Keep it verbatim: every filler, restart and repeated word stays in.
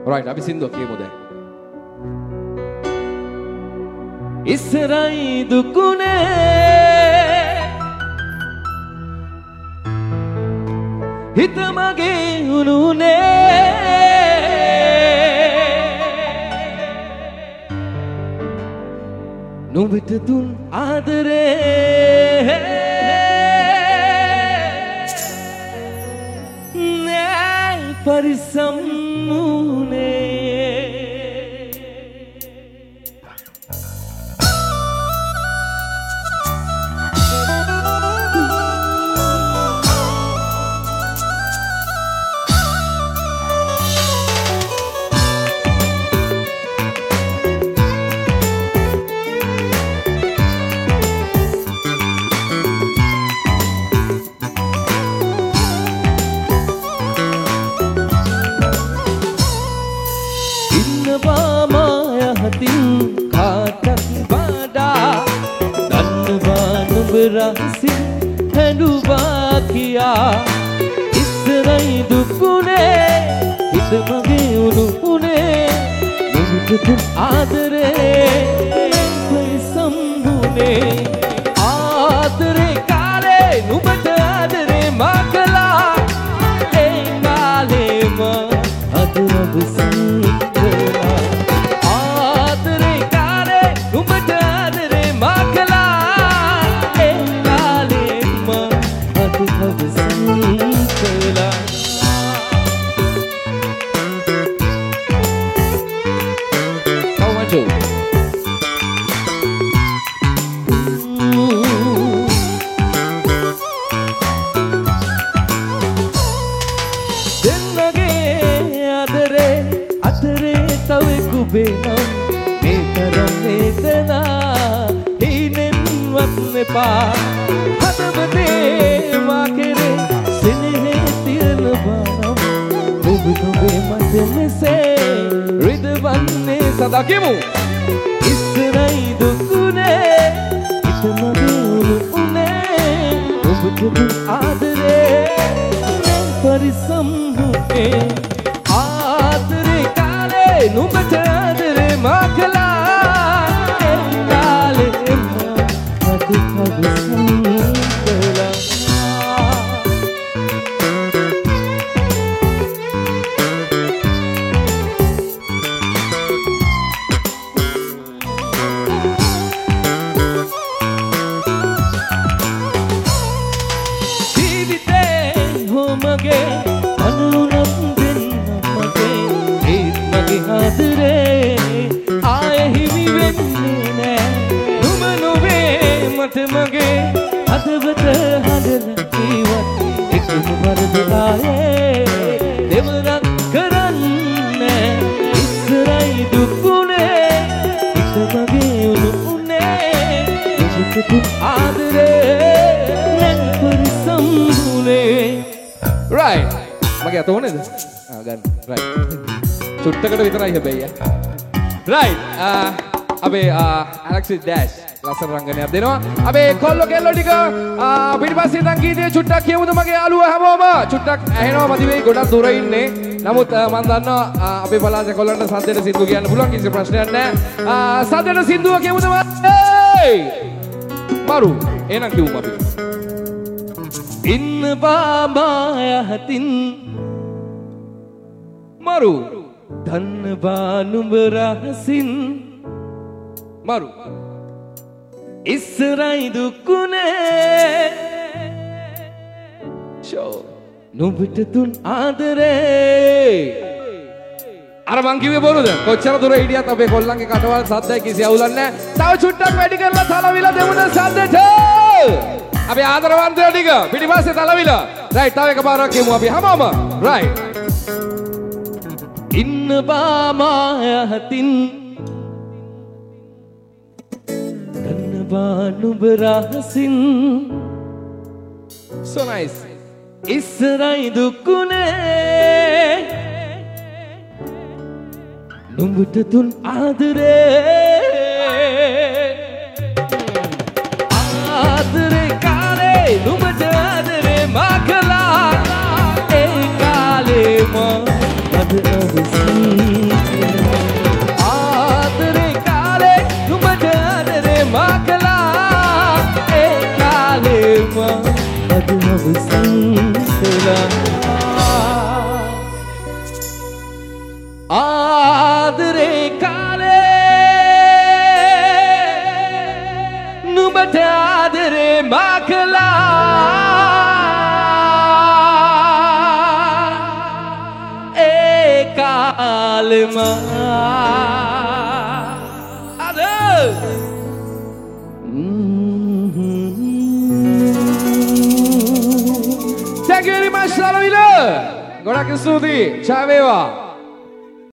right අපි සින්දුව කියමු දැන්. ඉස්සරයි දුකුනේ හිත මගේ උනුනේ නුඹට දුන් ආදරේ නෑ පරිසම්මුනේ රහසින් හැඬුවා කියා ඉස්සරයි දුකුනේ හිත මගේ උණු උනේ නුඹට දුන් ආදරේ සම්බුනේ ආදරේ කාලේ නුඹට ආදරේ මා කළා ඒ කාලේම අද ඔබ සිතලා ආදරේ කාලේ නුඹට ආදරේ මා කළා හදවතේ මා කෙරේ සෙනෙහේ තියන බානම් ඔබ ඔබේ මත මෙසේ රිදවන්නේ සදා කියමු ඉස්සරයි දුකුනේ හිත මගේ උණු උනේ ඔබට දුන් ආදරේ පරිසම්මුනේ ආදරේ කාලේ නුඹට ආදරේ මා කළා ඒ කාලේ මගේ හදවත හදන ජීවත් එකම වරදලායේ දෙවරක් කරන්නේ ඉස්සරයි දුකුනේ හිත මගේ උණු උනේ නුඹට ආදරේ නැන් පරිසම්මුනේ right මගේ අත ඕනේද ආ ගන්න right චුට්ටකට විතරයි හැබැයි right අපේ ඇලෙක්සිස් ඩෑෂ් ලස්සන රංගනයක් දෙනවා. අපේ කොල්ලෝ කෙල්ලෝ ටික පිටිපස්සේ ඉඳන් ගීතේ චුට්ටක් කියමුද මගේ යාළුවෝ හැමෝම චුට්ටක් ඇහෙනවා මදි වෙයි ගොඩක් දුර ඉන්නේ. නමුත් මම දන්නවා අපේ පළාතේ කොල්ලන්ට සද්දෙට සින්දුව කියන්න පුළුවන් කිසි ප්‍රශ්නයක් නැහැ. සද්දෙට සින්දුව කියමුද මල්ලේ? මරු එහෙනම් කියමු අපි. ඉන්න බාමා යහතින් මරු දන්නවා නුඹ රහසින් මරු ඉස්සරයි දුකුනේ ෂෝ නුඹට දුන් ආදරේ අර මං කිව්වේ බොරුද කොච්චර දුර හිටියත් අපේ කොල්ලන්ගේ කටවල් සද්දයි කිසි අවුලක් නැහැ තව චුට්ටක් වැඩි කරලා තලවිලා දෙමුද සද්දට අපේ ආදරවන්තයෝ ටික පිටිපස්සේ තලවිලා රයිට් තව එකපාරක් කියමු අපි හැමෝම රයිට් ඉන්න බාමා යහතින් නුඹ රහසින් so nice ඉස්සරයි දුකුනේ නුඹට දුන් ආදරේ ආදරේ කාලේ නුඹට ආදරේ මා කළා ඒ කාලේ මා අද අවසන් ඔබ සංසලා ආදරේ කාලේ නුඹට ආදරේ මා කළා ඒ කාලෙම අද Thank you very much, Salavila. ගොඩක් ස්තුතියි. ජය වේවා.